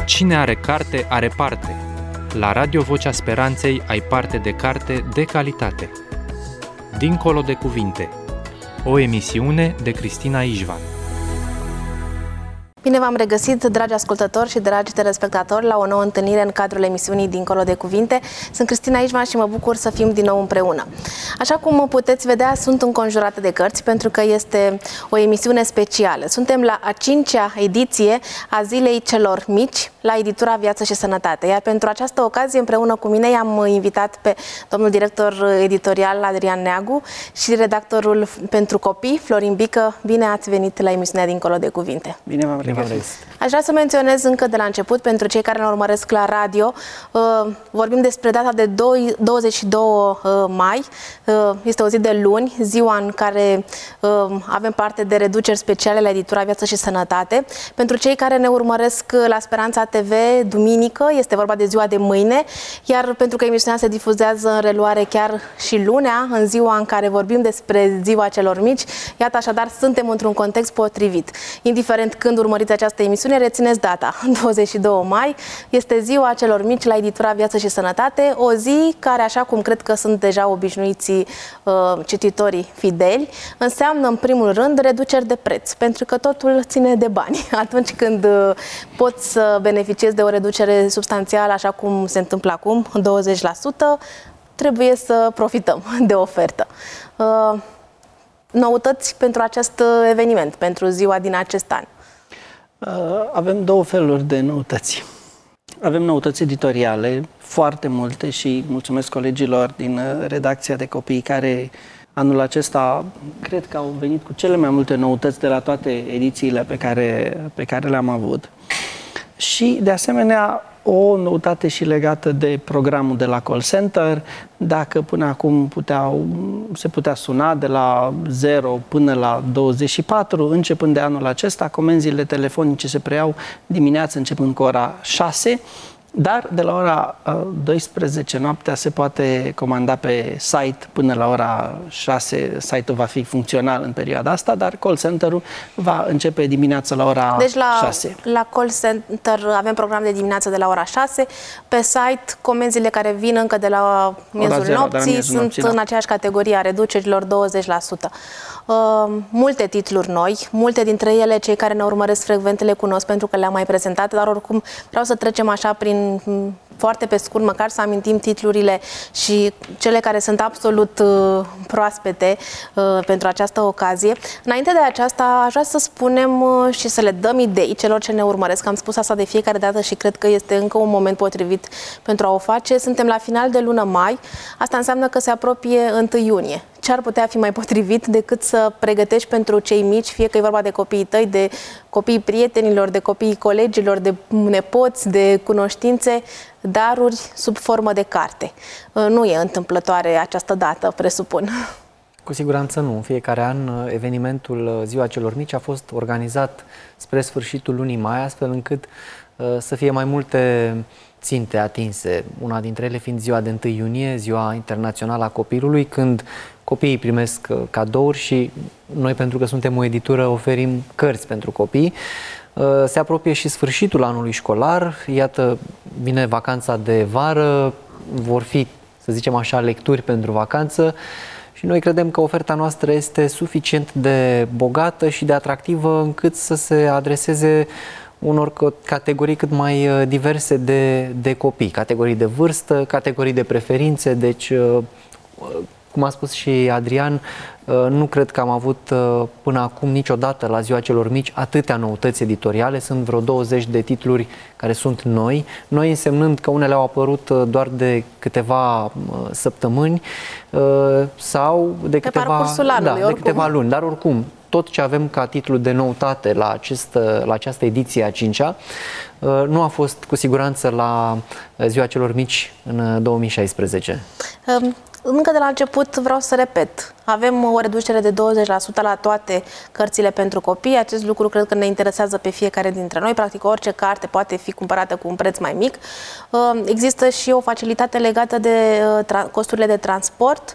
Cine are carte, are parte. La Radio Vocea Speranței ai parte de carte de calitate. Dincolo de cuvinte. O emisiune de Cristina Ișvan. Bine v-am regăsit, dragi ascultători și dragi telespectatori, la o nouă întâlnire în cadrul emisiunii Dincolo de Cuvinte. Sunt Cristina Ișvan și mă bucur să fim din nou împreună. Așa cum puteți vedea, sunt înconjurată de cărți pentru că este o emisiune specială. Suntem la a 5-a ediție a Zilei Celor Mici la editura Viață și Sănătate. Iar pentru această ocazie, împreună cu mine, i-am invitat pe domnul director editorial Adrian Neagu și redactorul pentru copii, Florin Bică. Bine ați venit la emisiunea Dincolo de Cuvinte. Bine v-am regăsit. Aș vrea să menționez încă de la început, pentru cei care ne urmăresc la radio, vorbim despre data de 22 mai, este o zi de luni, ziua în care avem parte de reduceri speciale la editura Viață și Sănătate. Pentru cei care ne urmăresc la Speranța TV, duminică, este vorba de ziua de mâine, iar pentru că emisiunea se difuzează în reluare chiar și lunea, în ziua în care vorbim despre Ziua Celor Mici, iată așadar, suntem într-un context potrivit. Indiferent când urmăriți această emisiune, rețineți data. 22 mai este Ziua Celor Mici la editura Viață și Sănătate, o zi care, așa cum cred că sunt deja obișnuiții cititorii fideli, înseamnă în primul rând reduceri de preț, pentru că totul ține de bani. Atunci când poți să beneficiezi de o reducere substanțială, așa cum se întâmplă acum, 20%, trebuie să profităm de ofertă. Noutăți pentru acest eveniment, pentru ziua din acest an? Avem două feluri de noutăți. Avem noutăți editoriale, foarte multe, și mulțumesc colegilor din redacția de copii care anul acesta cred că au venit cu cele mai multe noutăți de la toate edițiile pe care le-am avut. Și de asemenea o noutate și legată de programul de la call center. Dacă până acum se putea suna de la 0 până la 24, începând de anul acesta, comenzile telefonice se preiau dimineața începând cu ora 6, dar de la ora 12 noaptea se poate comanda pe site până la ora 6. Site-ul va fi funcțional în perioada asta, dar call center-ul va începe dimineața la ora 6. Deci la call center avem program de dimineață de la ora 6. Pe site, comenzile care vin încă de la miezul nopții sunt în aceeași categorie a reducerilor, 20%. Multe titluri noi, multe dintre ele cei care ne urmăresc frecvent le cunosc pentru că le-am mai prezentat, dar oricum vreau să trecem așa prin foarte pe scurt, măcar să amintim titlurile și cele care sunt absolut proaspete pentru această ocazie. Înainte de aceasta, aș vrea să spunem și să le dăm idei celor ce ne urmăresc. Am spus asta de fiecare dată și cred că este încă un moment potrivit pentru a o face. Suntem la final de lună mai, asta înseamnă că se apropie 1 iunie. Ce ar putea fi mai potrivit decât să pregătești pentru cei mici, fie că e vorba de copiii tăi, de copiii prietenilor, de copiii colegilor, de nepoți, de cunoștințe, daruri sub formă de carte. Nu e întâmplătoare această dată, presupun. Cu siguranță nu. În fiecare an, evenimentul Ziua Celor Mici a fost organizat spre sfârșitul lunii mai, astfel încât să fie mai multe ținte atinse. Una dintre ele fiind ziua de 1 iunie, Ziua Internațională a Copilului, când copiii primesc cadouri și noi, pentru că suntem o editură, oferim cărți pentru copii. Se apropie și sfârșitul anului școlar, iată, vine vacanța de vară, vor fi, să zicem așa, lecturi pentru vacanță și noi credem că oferta noastră este suficient de bogată și de atractivă încât să se adreseze unor categorii cât mai diverse de copii, categorii de vârstă, categorii de preferințe, deci, cum a spus și Adrian, nu cred că am avut până acum niciodată la Ziua Celor Mici atâtea noutăți editoriale. Sunt vreo 20 de titluri care sunt noi. Noi însemnând că unele au apărut doar de câteva săptămâni sau de câteva luni. Dar oricum, tot ce avem ca titlu de noutate la această ediție a 5-a nu a fost cu siguranță la Ziua Celor Mici în 2016. Încă de la început vreau să repet, avem o reducere de 20% la toate cărțile pentru copii. Acest lucru cred că ne interesează pe fiecare dintre noi. Practic orice carte poate fi cumpărată cu un preț mai mic. Există și o facilitate legată de costurile de transport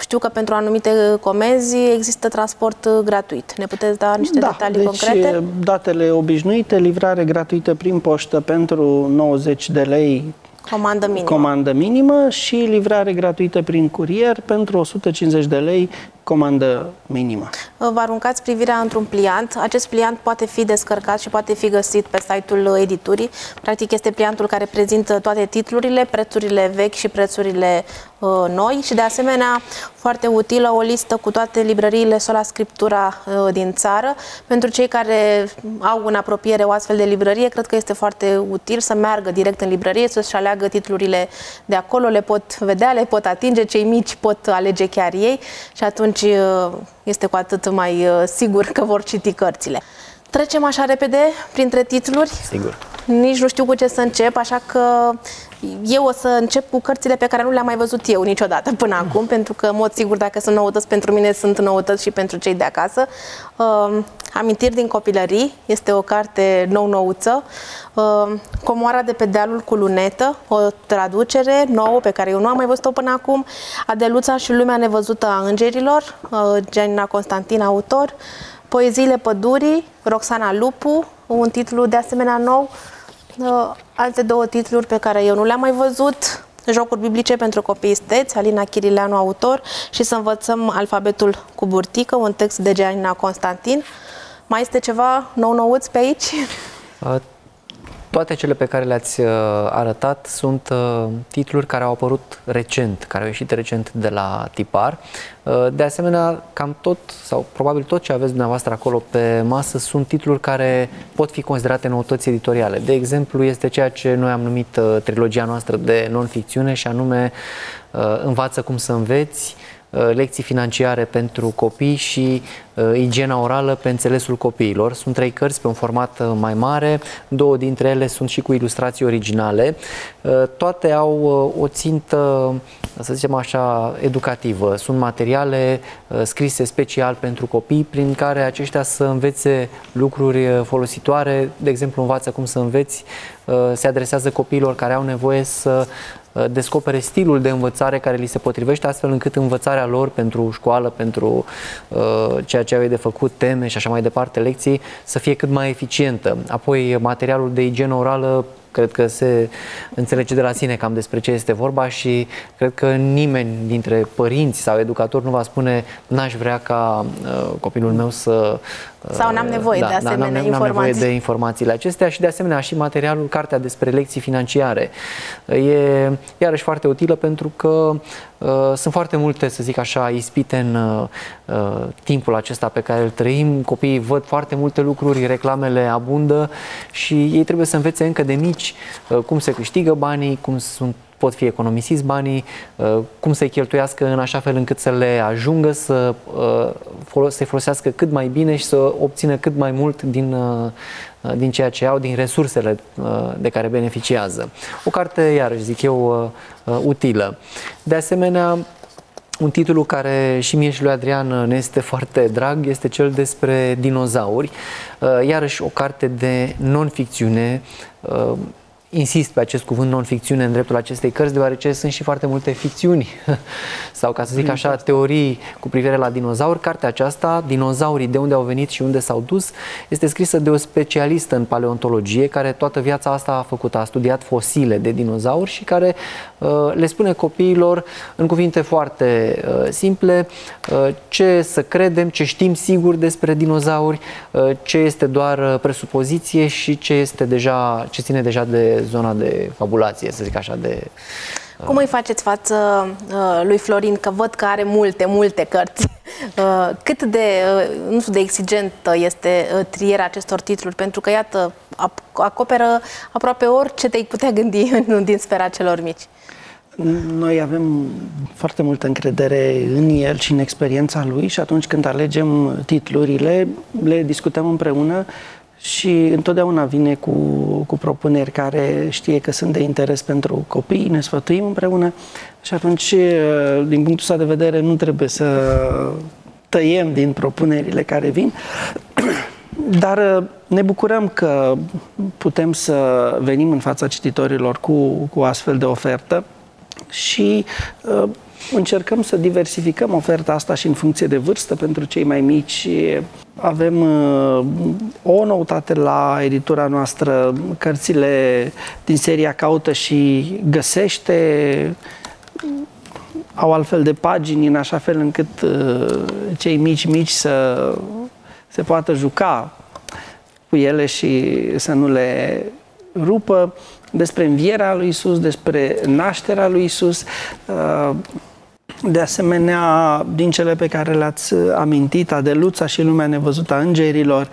știu că pentru anumite comenzi există transport gratuit. Ne puteți da niște detalii concrete? Datele obișnuite, livrare gratuită prin poștă pentru 90 de lei comandă minimă și livrare gratuită prin curier pentru 150 de lei comandă minimă. Vă aruncați privirea într-un pliant. Acest pliant poate fi descărcat și poate fi găsit pe site-ul editurii. Practic este pliantul care prezintă toate titlurile, prețurile vechi și prețurile noi și de asemenea foarte utilă o listă cu toate librăriile Sola Scriptura din țară. Pentru cei care au în apropiere o astfel de librărie, cred că este foarte util să meargă direct în librărie, să-și aleagă titlurile de acolo, le pot vedea, le pot atinge, cei mici pot alege chiar ei și atunci este cu atât mai sigur că vor citi cărțile. Trecem așa repede printre titluri. Sigur. Nici nu știu cu ce să încep, așa că eu o să încep cu cărțile pe care nu le-am mai văzut eu niciodată până acum, pentru că, în mod sigur, dacă sunt noutăți pentru mine, sunt noutăți și pentru cei de acasă. Amintiri din copilării, este o carte nou-nouță. Comoara de pe dealul cu lunetă, o traducere nouă pe care eu nu am mai văzut-o până acum. Adeluța și lumea nevăzută a îngerilor, Gianina Constantin, autor. Poeziile pădurii, Roxana Lupu, un titlu de asemenea nou. Alte două titluri pe care eu nu le-am mai văzut, Jocuri biblice pentru copii isteți, Alina Chirileanu, autor, și Să învățăm alfabetul cu burtică, un text de Gianina Constantin. Mai este ceva nou-nouț pe aici? Toate cele pe care le-ați arătat sunt titluri care au apărut recent, care au ieșit recent de la tipar. De asemenea, cam tot, sau probabil tot ce aveți dumneavoastră acolo pe masă sunt titluri care pot fi considerate noutăți editoriale. De exemplu, este ceea ce noi am numit trilogia noastră de non-ficțiune și anume Învață cum să înveți, Lecții financiare pentru copii și Igiena orală pe înțelesul copiilor. Sunt 3 cărți pe un format mai mare, 2 dintre ele sunt și cu ilustrații originale. Toate au o țintă, să zicem așa, educativă. Sunt materiale scrise special pentru copii, prin care aceștia să învețe lucruri folositoare. De exemplu, Învață cum să înveți se adresează copiilor care au nevoie să descopere stilul de învățare care li se potrivește, astfel încât învățarea lor pentru școală, pentru ceea ce au de făcut, teme și așa mai departe, lecții, să fie cât mai eficientă. Apoi, materialul de igienă orală, cred că se înțelege de la sine cam despre ce este vorba și cred că nimeni dintre părinți sau educatori nu va spune n-aș vrea ca copilul meu să... Sau n-am nevoie de asemenea informații. N-am nevoie de informațiile acestea și de asemenea și materialul, cartea despre lecții financiare. E iarăși foarte utilă pentru că sunt foarte multe, să zic așa, ispite în timpul acesta pe care îl trăim. Copiii văd foarte multe lucruri, reclamele abundă și ei trebuie să învețe încă de mici cum se câștigă banii, pot fi economisiți banii, cum să-i cheltuiască în așa fel încât să le ajungă să-i folosească cât mai bine și să obțină cât mai mult din ceea ce au, din resursele de care beneficiază. O carte, iarăși zic eu, utilă. De asemenea, un titlu care și mie și lui Adrian ne este foarte drag este cel despre dinozauri. Iarăși o carte de non-ficțiune. Insist pe acest cuvânt non-ficțiune în dreptul acestei cărți, deoarece sunt și foarte multe ficțiuni sau, ca să zic așa, teorii cu privire la dinozauri. Cartea aceasta, Dinozaurii, de unde au venit și unde s-au dus, este scrisă de o specialistă în paleontologie care toată viața asta a făcut, a studiat fosile de dinozauri și care le spune copiilor în cuvinte foarte simple ce să credem, ce știm sigur despre dinozauri, ce este doar presupoziție și ce ține deja de zona de fabulație, să zic așa, de... Cum îi faceți față lui Florin, că văd că are multe cărți? Cât de, nu știu, de exigentă este trierea acestor titluri? Pentru că, iată, acoperă aproape orice te-ai putea gândi din sfera celor mici. Noi avem foarte multă încredere în el și în experiența lui și atunci când alegem titlurile, le discutăm împreună și întotdeauna vine cu propuneri care știe că sunt de interes pentru copii, ne sfătuim împreună și atunci, din punctul ăsta de vedere, nu trebuie să tăiem din propunerile care vin, dar ne bucurăm că putem să venim în fața cititorilor cu astfel de ofertă și Încercăm să diversificăm oferta asta și în funcție de vârstă pentru cei mai mici. Avem o noutate la editura noastră, cărțile din seria Caută și Găsește, au altfel de pagini în așa fel încât cei mici să se poată juca cu ele și să nu le rupă, despre învierea lui Iisus, despre nașterea lui Iisus. De asemenea, din cele pe care le-ați amintit, Adeluța și Lumea nevăzută a îngerilor,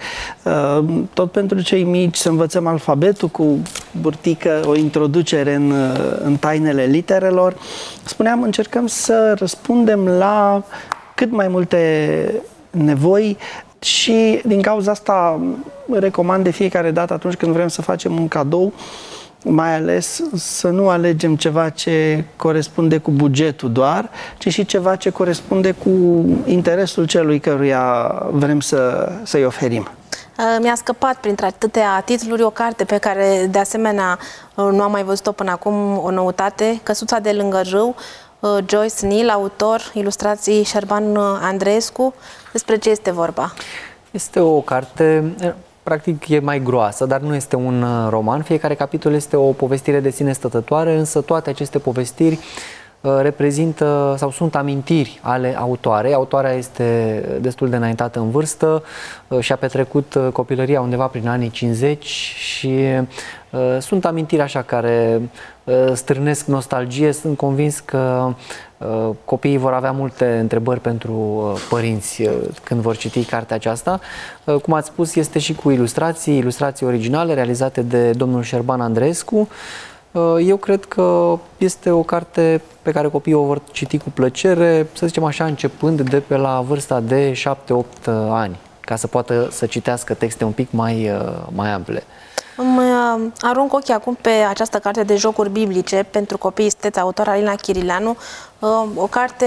tot pentru cei mici, să învățăm alfabetul cu burtică, o introducere în tainele literelor. Spuneam, încercăm să răspundem la cât mai multe nevoi și din cauza asta recomand de fiecare dată atunci când vrem să facem un cadou, mai ales să nu alegem ceva ce corespunde cu bugetul doar, ci și ceva ce corespunde cu interesul celui căruia vrem să-i oferim. Mi-a scăpat printre atâtea titluri o carte pe care de asemenea nu am mai văzut-o până acum, o noutate, Căsuța de lângă râu, Joyce Neal, autor, ilustrații Șerban Andreescu. Despre ce este vorba? Este o carte, practic e mai groasă, dar nu este un roman. Fiecare capitol este o povestire de sine stătătoare, însă toate aceste povestiri reprezintă sau sunt amintiri ale autoarei. Autoarea este destul de înaintată în vârstă și a petrecut copilăria undeva prin anii 50 și sunt amintiri așa care strânesc nostalgie. Sunt convins că copiii vor avea multe întrebări pentru părinți când vor citi cartea aceasta. Cum ați spus, este și cu ilustrații originale realizate de domnul Șerban Andreescu. Eu cred că este o carte pe care copiii o vor citi cu plăcere, să zicem așa, începând de pe la vârsta de 7-8 ani, ca să poată să citească texte un pic mai ample. Îmi arunc ochii acum pe această carte de jocuri biblice pentru copii isteți, autor Alina Chirileanu, o carte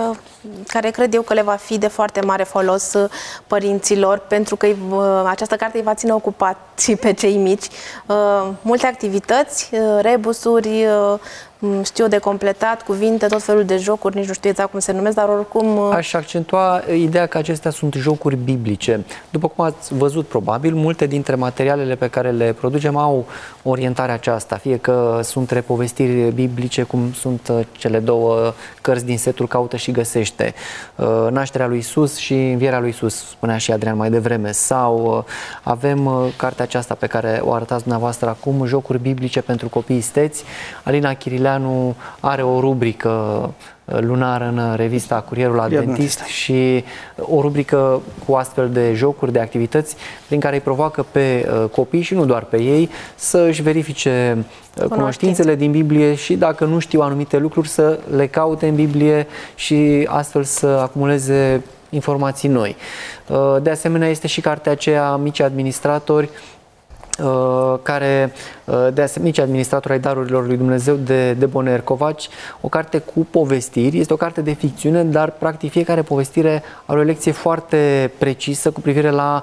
care cred eu că le va fi de foarte mare folos părinților, pentru că această carte îi va ține ocupați pe cei mici. Multe activități, rebusuri, știu de completat, cuvinte, tot felul de jocuri, nici nu știu exact cum se numesc, dar oricum... Aș accentua ideea că acestea sunt jocuri biblice. După cum ați văzut, probabil, multe dintre materialele pe care le producem au orientarea aceasta, fie că sunt repovestiri biblice, cum sunt cele două cărți din setul Caută și Găsește, Nașterea lui Iisus și Învierea lui Iisus, spunea și Adrian mai devreme, sau avem cartea aceasta pe care o arătați dumneavoastră acum, Jocuri biblice pentru copii isteți. Alina Chirileanu are o rubrică lunară în revista Curierul Adventist și o rubrică cu astfel de jocuri, de activități prin care îi provoacă pe copii și nu doar pe ei să își verifice cunoștințele din Biblie și dacă nu știu anumite lucruri să le caute în Biblie și astfel să acumuleze informații noi. De asemenea, este și cartea aceea Mici Administratori, mici administratori ai darurilor lui Dumnezeu de Boner Covaci, o carte cu povestiri, este o carte de ficțiune, dar practic fiecare povestire are o lecție foarte precisă cu privire la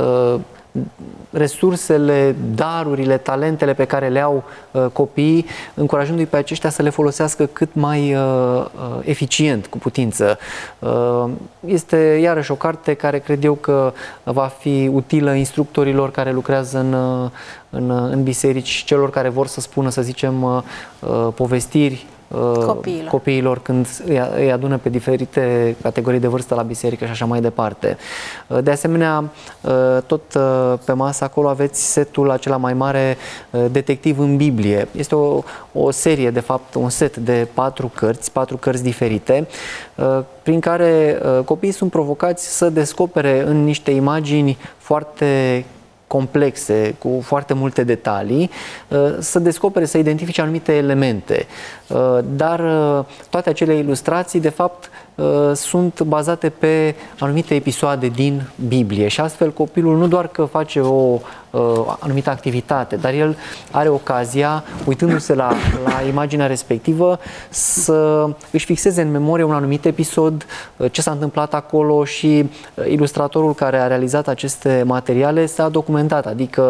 resursele, darurile, talentele pe care le au copiii, încurajându-i pe aceștia să le folosească cât mai eficient, cu putință. Este iarăși o carte care cred eu că va fi utilă instructorilor care lucrează în biserici, celor care vor să spună, să zicem, povestiri copiilor când îi adună pe diferite categorii de vârstă la biserică și așa mai departe. De asemenea, tot pe masă acolo aveți setul acela mai mare, Detectiv în Biblie. Este o serie, de fapt, un set de 4 cărți diferite, prin care copiii sunt provocați să descopere în niște imagini foarte complexe, cu foarte multe detalii, să descopere, să identifice anumite elemente. Dar toate acele ilustrații, de fapt, sunt bazate pe anumite episoade din Biblie și astfel copilul nu doar că face o anumită activitate, dar el are ocazia, uitându-se la imaginea respectivă, să își fixeze în memorie un anumit episod, ce s-a întâmplat acolo și ilustratorul care a realizat aceste materiale s-a documentat, adică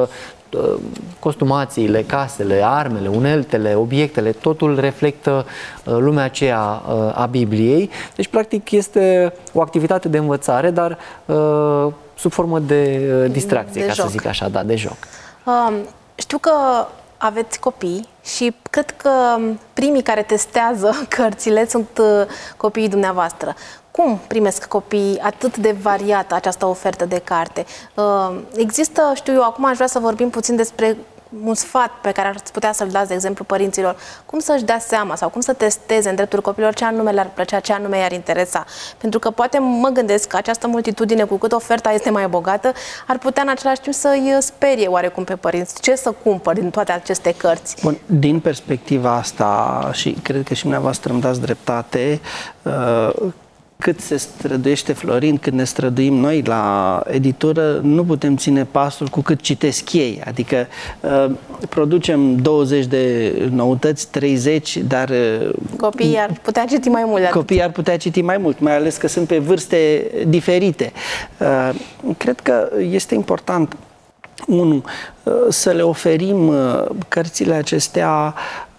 costumațiile, casele, armele, uneltele, obiectele, totul reflectă lumea aceea a Bibliei. Deci, practic, este o activitate de învățare, dar sub formă de distracție, ca să zic așa, da, de joc. Știu că aveți copii și cred că primii care testează cărțile sunt copiii dumneavoastră. Cum primesc copiii atât de variată această ofertă de carte? Există, știu eu, acum aș vrea să vorbim puțin despre un sfat pe care ați putea să-l dați, de exemplu, părinților, cum să-și dea seama sau cum să testeze în dreptul copilor ce anume le-ar plăcea, ce anume i-ar interesa. Pentru că poate mă gândesc că această multitudine, cu cât oferta este mai bogată, ar putea în același timp să-i sperie oarecum pe părinți. Ce să cumpăr din toate aceste cărți? Bun, din perspectiva asta, și cred că și dumneavoastră îmi dați dreptate, cât se străduiește Florin, când ne străduim noi la editură, nu putem ține pasul cu cât citesc ei. Adică producem 20 de noutăți, 30, dar copiii ar putea citi mai mult. Copiii ar putea citi mai mult, mai ales că sunt pe vârste diferite. Cred că este important, unu, să le oferim cărțile acestea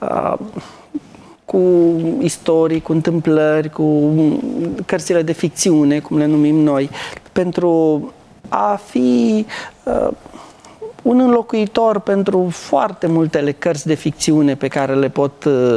cu istorii, cu întâmplări, cu cărțile de ficțiune, cum le numim noi, pentru a fi un înlocuitor pentru foarte multele cărți de ficțiune pe care le pot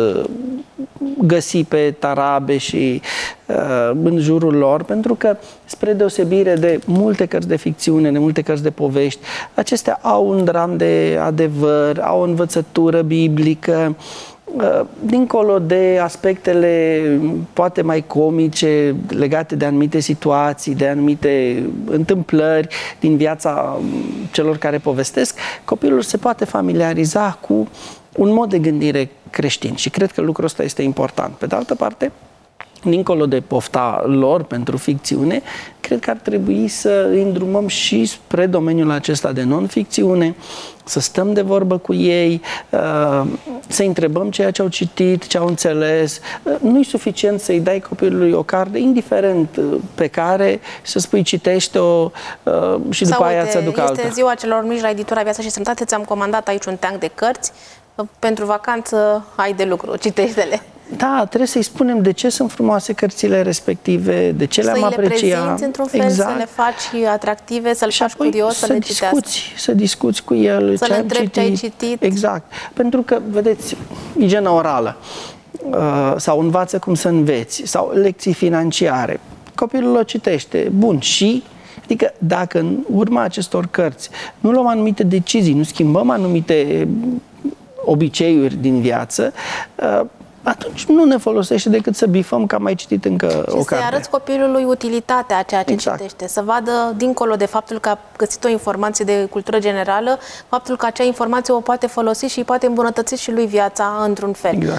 găsi pe tarabe și în jurul lor, pentru că, spre deosebire de multe cărți de ficțiune, de multe cărți de povești, acestea au un dram de adevăr, au o învățătură biblică, dincolo de aspectele poate mai comice legate de anumite situații, de anumite întâmplări din viața celor care povestesc, copilul se poate familiariza cu un mod de gândire creștin și cred că lucrul ăsta este important. Pe de altă parte, dincolo de pofta lor pentru ficțiune, cred că ar trebui să îi îndrumăm și spre domeniul acesta de non-ficțiune, să stăm de vorbă cu ei, să întrebăm ceea ce au citit, ce au înțeles. Nu e suficient să-i dai copilului o carte, indiferent pe care, să spui citește-o și după aia îți aduc alta. Este ziua celor mici la editura Viața și Sănătate, ți-am comandat aici un teanc de cărți, pentru vacanță ai de lucru, citește-le. Da, trebuie să-i spunem de ce sunt frumoase cărțile respective, de ce le-am apreciat. Să le prezinți într-un fel, exact. Să le faci atractive, să-l faci curios, să le citească. Să discuți cu el să le întrebi ce ai citit. Exact. Pentru că, vedeți, igiena orală sau învață cum să înveți sau lecții financiare. Copilul o citește. Bun, și... Adică dacă în urma acestor cărți nu luăm anumite decizii, nu schimbăm anumite obiceiuri din viață, atunci nu ne folosește decât să bifăm că am mai citit încă o carte. Și să-i arăți copilului utilitatea a ceea ce citește. Să vadă, dincolo de faptul că a găsit o informație de cultură generală, faptul că acea informație o poate folosi și îi poate îmbunătăți și lui viața într-un fel. Exact.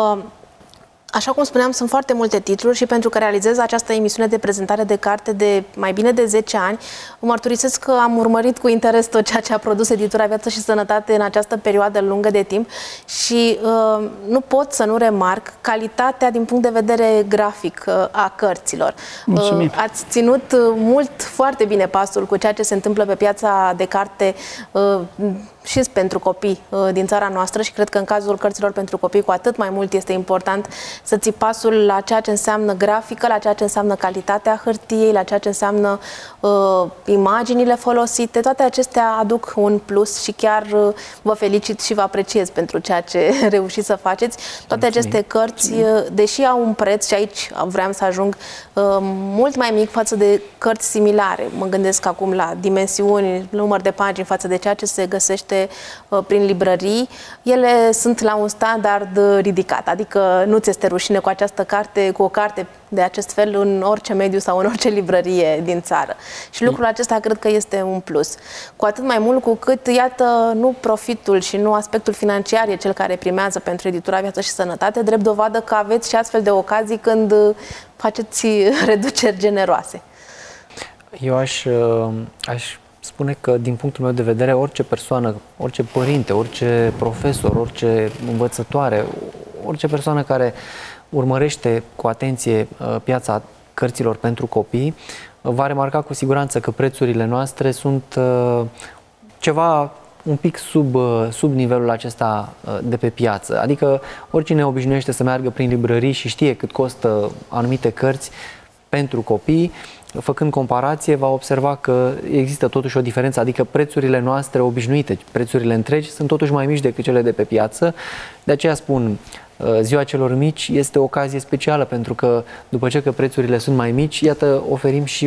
Așa cum spuneam, sunt foarte multe titluri și pentru că realizez această emisiune de prezentare de carte de mai bine de 10 ani, mărturisesc că am urmărit cu interes tot ceea ce a produs editura Viață și Sănătate în această perioadă lungă de timp și nu pot să nu remarc calitatea din punct de vedere grafic a cărților. Mulțumim. Ați ținut foarte bine pasul cu ceea ce se întâmplă pe piața de carte și pentru copii din țara noastră și cred că în cazul cărților pentru copii cu atât mai mult este important să ții pasul la ceea ce înseamnă grafică, la ceea ce înseamnă calitatea hârtiei, la ceea ce înseamnă imaginile folosite. Toate acestea aduc un plus și chiar vă felicit și vă apreciez pentru ceea ce reușiți să faceți. Toate aceste cărți, deși au un preț, și aici vreau să ajung, mult mai mic față de cărți similare. Mă gândesc acum la dimensiuni, număr de pagini față de ceea ce se găsește prin librării, ele sunt la un standard ridicat, adică nu ți este rușine cu această carte, cu o carte de acest fel în orice mediu sau în orice librărie din țară. Și lucrul acesta cred că este un plus. Cu atât mai mult cu cât, iată, nu profitul și nu aspectul financiar e cel care primează pentru editura Viață și Sănătate, drept dovadă că aveți și astfel de ocazii când faceți reduceri generoase. Eu aș spune că, din punctul meu de vedere, orice persoană, orice părinte, orice profesor, orice învățătoare, orice persoană care urmărește cu atenție piața cărților pentru copii, va remarca cu siguranță că prețurile noastre sunt ceva un pic sub nivelul acesta de pe piață. Adică oricine obișnuiește să meargă prin librării și știe cât costă anumite cărți pentru copii, făcând comparație, va observa că există totuși o diferență, adică prețurile noastre obișnuite, prețurile întregi, sunt totuși mai mici decât cele de pe piață. De aceea spun, Ziua celor mici este o ocazie specială, pentru că după ce că prețurile sunt mai mici, iată, oferim și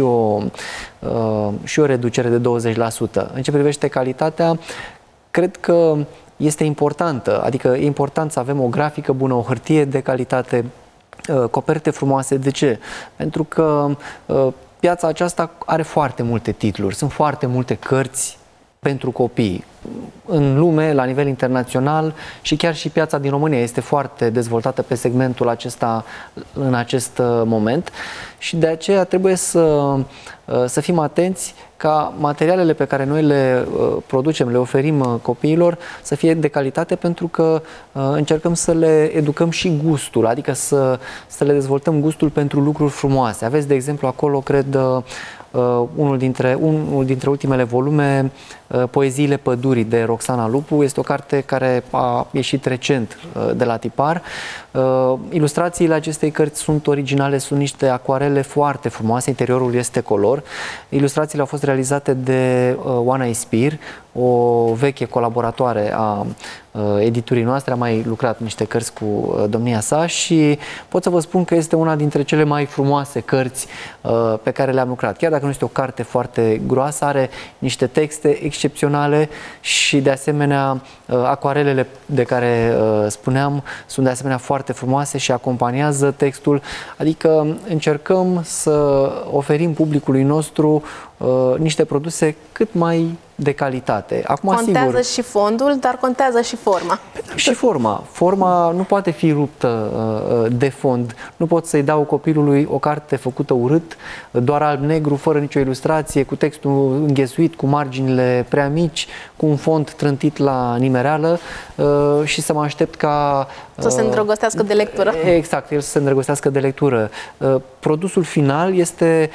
o reducere de 20%. În ce privește calitatea, cred că este importantă, adică e important să avem o grafică bună, o hârtie de calitate, coperte frumoase. De ce? Pentru că piața aceasta are foarte multe titluri, sunt foarte multe cărți pentru copii. În lume, la nivel internațional, și chiar și piața din România este foarte dezvoltată pe segmentul acesta în acest moment și de aceea trebuie să fim atenți ca materialele pe care noi le producem, le oferim copiilor să fie de calitate, pentru că încercăm să le educăm și gustul, adică să le dezvoltăm gustul pentru lucruri frumoase. Aveți, de exemplu, acolo, cred, unul dintre ultimele volume, Poeziile pădurii, de Roxana Lupu. Este o carte care a ieșit recent de la tipar. Ilustrațiile acestei cărți sunt originale, sunt niște acuarele foarte frumoase, interiorul este color. Ilustrațiile au fost realizate de Oana Ispir, o veche colaboratoare a editurii noastre, a mai lucrat niște cărți cu domnia sa și pot să vă spun că este una dintre cele mai frumoase cărți pe care le-am lucrat. Chiar dacă nu este o carte foarte groasă, are niște texte excepționale și, de asemenea, acuarelele de care spuneam sunt de asemenea foarte frumoase și acompaniază textul, adică încercăm să oferim publicului nostru niște produse cât mai de calitate. Acum, contează sigur, și fondul, dar contează și forma. Și forma. Forma nu poate fi ruptă de fond. Nu pot să-i dau copilului o carte făcută urât, doar alb-negru, fără nicio ilustrație, cu textul înghesuit, cu marginile prea mici, cu un fond trântit la nimereală și să mă aștept ca... Să se îndrăgostească de lectură. Exact, el să se îndrăgostească de lectură. Produsul final este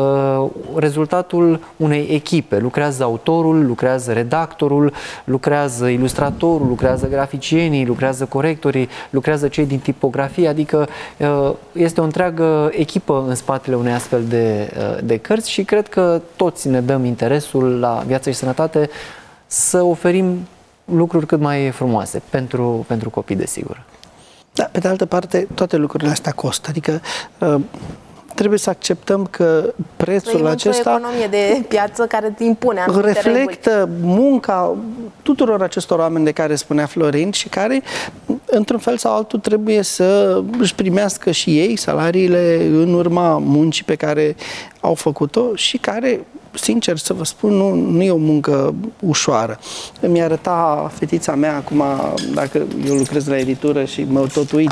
rezultatul unei echipe. Lucrează autorul, lucrează redactorul, lucrează ilustratorul, lucrează graficienii, lucrează corectorii, lucrează cei din tipografie, adică este o întreagă echipă în spatele unei astfel de cărți și cred că toți ne dăm interesul la Viață și Sănătate să oferim lucruri cât mai frumoase pentru copii, desigur. Da, pe de altă parte, toate lucrurile astea costă, adică trebuie să acceptăm că prețul acesta... o economie de piață care impune anumite reflectă reguli. Munca tuturor acestor oameni de care spunea Florin și care, într-un fel sau altul, trebuie să își primească și ei salariile în urma muncii pe care au făcut-o și care, sincer să vă spun, nu e o muncă ușoară. Îmi arăta fetița mea acum, dacă eu lucrez la editură și mă tot uit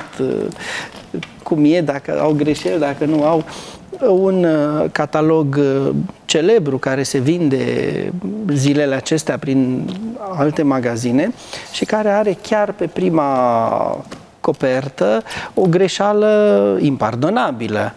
cum e, dacă au greșeli, dacă nu au, un catalog celebru care se vinde zilele acestea prin alte magazine și care are chiar pe prima copertă o greșeală impardonabilă.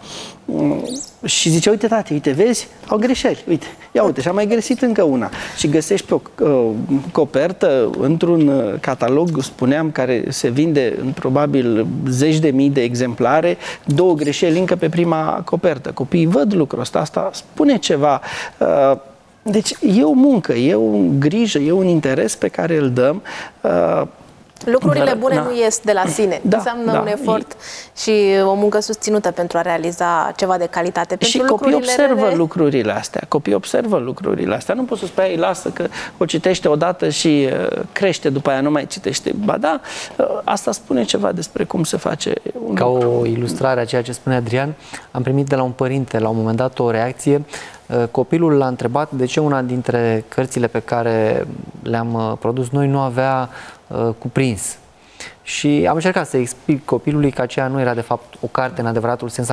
Și zice, uite tati, uite, vezi, au greșeli, uite, ia uite, și-a mai greșit încă una. Și găsești pe o copertă, într-un catalog, spuneam, care se vinde în probabil 10.000 de exemplare, 2 greșeli încă pe prima copertă. Copiii văd lucrul ăsta, asta spune ceva. Deci e o muncă, e o grijă, e un interes pe care îl dăm. Lucrurile bune nu ies de la sine. Înseamnă un efort și o muncă susținută pentru a realiza ceva de calitate. Și copiii observă lucrurile astea. Copiii observă lucrurile astea. Nu poți să spui, lasă că o citește odată și crește, după aia nu mai citește. Ba da, asta spune ceva despre cum se face un Ca lucru. o ilustrare a ceea ce spune Adrian, am primit de la un părinte la un moment dat o reacție. Copilul l-a întrebat de ce una dintre cărțile pe care le-am produs noi nu avea cuprins. Și am încercat să explic copilului că aceea nu era de fapt o carte în adevăratul sens al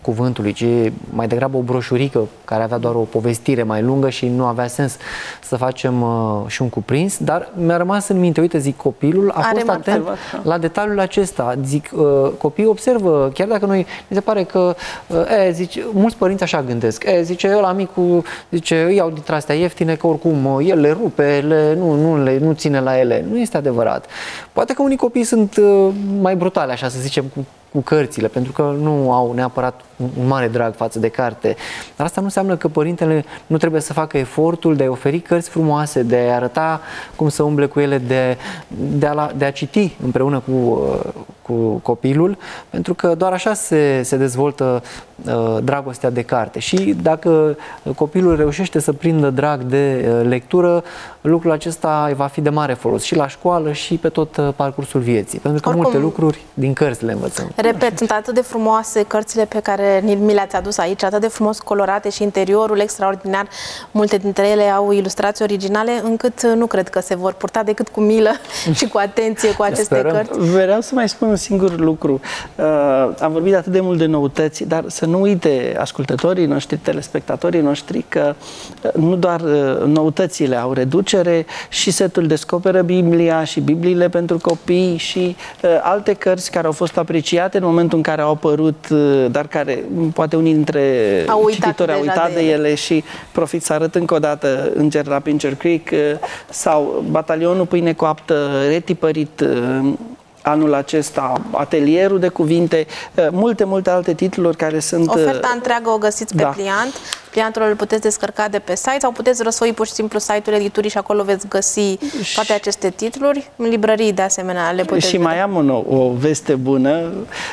cuvântului, ci mai degrabă o broșurică care avea doar o povestire mai lungă și nu avea sens să facem și un cuprins, dar mi-a rămas în minte, uite, zic, copilul a fost atent la detaliul acesta. Zic, copiii observă, chiar dacă noi, mi se pare că, zice, mulți părinți așa gândesc, zice, ăla micu, zice, îi iau dintre astea ieftine, că oricum el le rupe, nu ține la ele. Nu este adevărat. Poate că unii copii sunt mai brutale, așa să zicem, cu cărțile, pentru că nu au neapărat un mare drag față de carte. Dar asta nu înseamnă că părintele nu trebuie să facă efortul de a oferi cărți frumoase, de a arăta cum să umble cu ele, de a citi împreună cu copilul, pentru că doar așa se dezvoltă dragostea de carte. Și dacă copilul reușește să prindă drag de lectură, lucrul acesta va fi de mare folos și la școală și pe tot parcursul vieții. Pentru că multe lucruri din cărți le învățăm. Repet, sunt atât de frumoase cărțile pe care mi le-ați adus aici, atât de frumos colorate și interiorul extraordinar. Multe dintre ele au ilustrații originale, încât nu cred că se vor purta decât cu milă și cu atenție cu aceste cărți. Vreau să mai spun un singur lucru. Am vorbit atât de mult de noutăți, dar să nu uite ascultătorii noștri, telespectatorii noștri, că nu doar noutățile au reducere, și setul Descoperă Biblia și Bibliile pentru copii și alte cărți care au fost apreciate în momentul în care au apărut, dar care poate unii dintre cititori au uitat de ele și profit să arăt încă o dată Înger la Pincher Creek sau Batalionul Pâine Coaptă, retipărit anul acesta, Atelierul de Cuvinte, multe alte titluri care sunt... Oferta întreagă o găsiți pe pliant. Pliantul îl puteți descărca de pe site sau puteți răsfoi pur și simplu site-ul editurii și acolo veți găsi toate aceste titluri. În librării, de asemenea, le puteți vedea. Mai am o veste bună.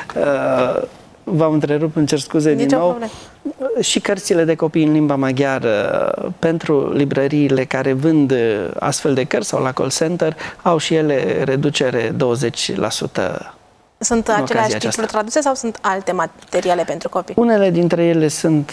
V-am întrerupt, îmi cer scuze din nou. Și cărțile de copii în limba maghiară pentru librăriile care vând astfel de cărți sau la call center au și ele reducere 20%. Sunt aceleași titluri traduse sau sunt alte materiale pentru copii? Unele dintre ele sunt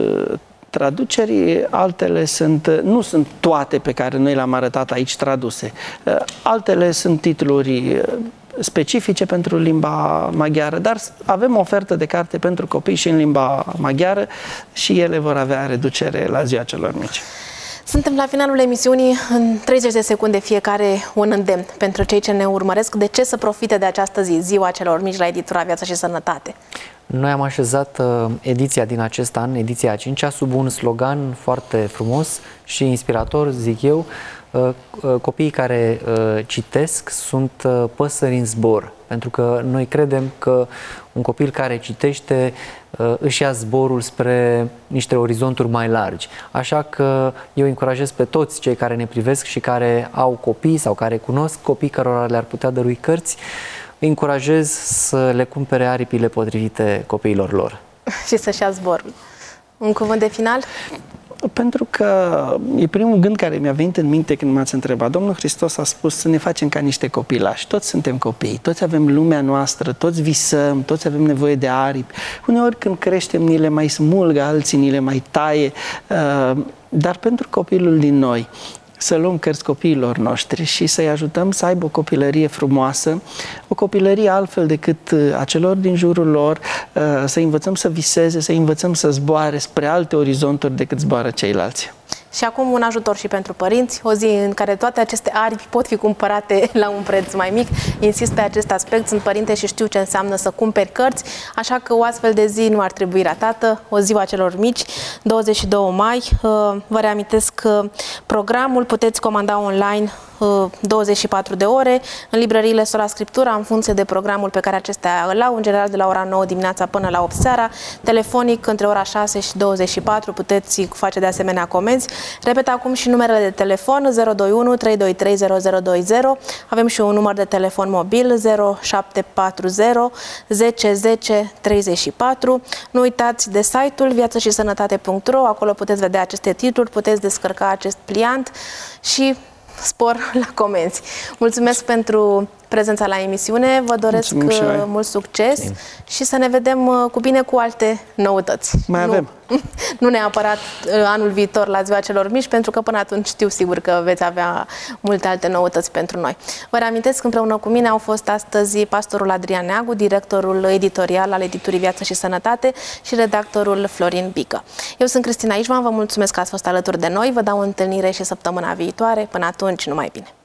traduceri, altele nu sunt toate pe care noi le-am arătat aici traduse. Altele sunt titluri specifice pentru limba maghiară, dar avem ofertă de carte pentru copii și în limba maghiară și ele vor avea reducere la Ziua Celor Mici. Suntem la finalul emisiunii, în 30 de secunde fiecare un îndemn pentru cei ce ne urmăresc. De ce să profite de această zi, Ziua Celor Mici, la editura Viață și Sănătate? Noi am așezat ediția din acest an, ediția a 5-a, sub un slogan foarte frumos și inspirator, zic eu. Copiii care citesc sunt păsări în zbor, pentru că noi credem că un copil care citește își ia zborul spre niște orizonturi mai largi. Așa că eu încurajez pe toți cei care ne privesc și care au copii sau care cunosc copii cărora le-ar putea dărui cărți, îi încurajez să le cumpere aripile potrivite copiilor lor. Și să-și ia zborul. Un cuvânt de final? Pentru că e primul gând care mi-a venit în minte când m-ați întrebat. Domnul Hristos a spus să ne facem ca niște copilași. Toți suntem copii, toți avem lumea noastră, toți visăm, toți avem nevoie de aripi. Uneori când creștem, ni le mai smulgă, alții ni le mai taie, dar pentru copilul din noi, să luăm cărți copiilor noștri și să-i ajutăm să aibă o copilărie frumoasă, o copilărie altfel decât a celor din jurul lor, să învățăm să viseze, să învățăm să zboare spre alte orizonturi decât zboară ceilalți. Și acum un ajutor și pentru părinți, o zi în care toate aceste aripi pot fi cumpărate la un preț mai mic. Insist pe acest aspect, sunt părinte și știu ce înseamnă să cumperi cărți, așa că o astfel de zi nu ar trebui ratată, o Ziua Celor Mici, 22 mai. Vă reamintesc că programul puteți comanda online 24 de ore în librăriile Sola Scriptura, în funcție de programul pe care acestea îl au, în general de la ora 9 dimineața până la 8 seara, telefonic între ora 6 și 24 puteți face de asemenea comenzi. Repet acum și numerele de telefon 021 323 0020, avem și un număr de telefon mobil 0740 10 10 34. Nu uitați de site-ul viațășisănătate.ro, acolo puteți vedea aceste titluri, puteți descărca acest pliant și spor la comenzi. Mulțumesc pentru prezența la emisiune. Vă doresc mult succes și să ne vedem cu bine cu alte noutăți. Nu neapărat anul viitor la Ziua Celor Mici, pentru că până atunci știu sigur că veți avea multe alte noutăți pentru noi. Vă reamintesc că împreună cu mine au fost astăzi pastorul Adrian Neagu, directorul editorial al editurii Viață și Sănătate și redactorul Florin Bică. Eu sunt Cristina Ișvan, vă mulțumesc că ați fost alături de noi, vă dau o întâlnire și săptămâna viitoare. Până atunci, numai bine!